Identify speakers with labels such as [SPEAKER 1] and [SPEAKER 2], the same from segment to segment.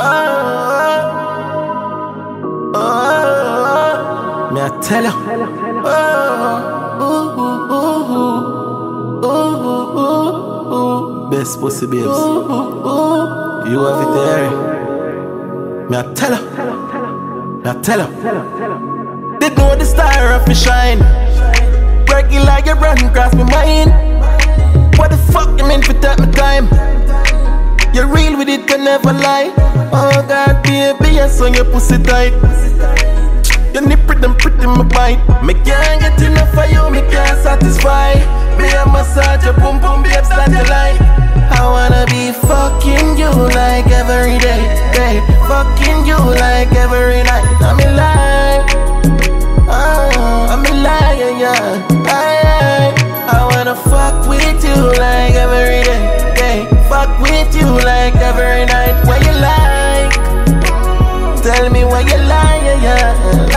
[SPEAKER 1] Me I tell you. Best pussy babes. You have it there. Me I tell you. Me I tell you. They know the star of me shine. Working like you run across my mind. What the fuck you mean for take my time? You're real with it, can never lie. Oh God, baby, I saw your pussy tight. Your nip pretty my bite. Me can't get enough of you, me can't satisfy. Me a massage your boom boom, babes that you like. I wanna be fucking you like every day, day. Fucking you like every night. I'm in line, I'm in line, yeah. I wanna fuck with you like every day, day. Fuck with you like every night. What you like? Tell me what you like, yeah.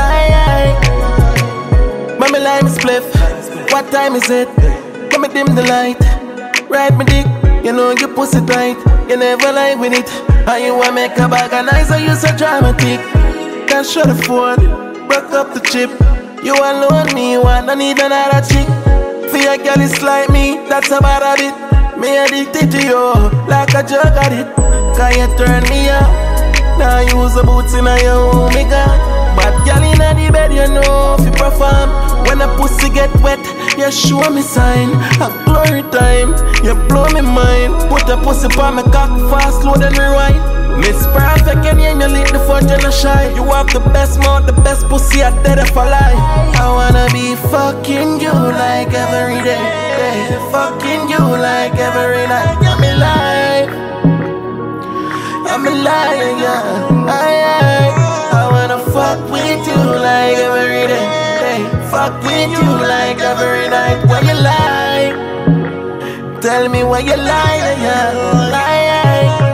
[SPEAKER 1] Mommy like me spliff. What time is it? Let me dim the light. Ride me dick. You know you pussy tight. You never lie with it. How you wanna make a bag of nice, or you so dramatic. Can't shut the phone. Broke up the chip. You alone, me want, I need another chick. For your girl is like me, that's a bad habit. Me addicted to you, like a drug addict. Can you turn me up? Now use the boots in your omega. But girl in the bed, you know if you perform. When a pussy get wet, you show me sign. A glory time, you blow me mind. Put a pussy on my cock fast, slow then rewind. Miss Perfect and you lead the fudge and the shy. You have the best mouth, the best pussy, I dead if I lie. I wanna be fucking you like every day, day. Fucking you like every night. I'm alive, I'm alive, yeah. I wanna fuck with you like every day, day. Fuck with you like every night. What you like? Tell me what you like, yeah.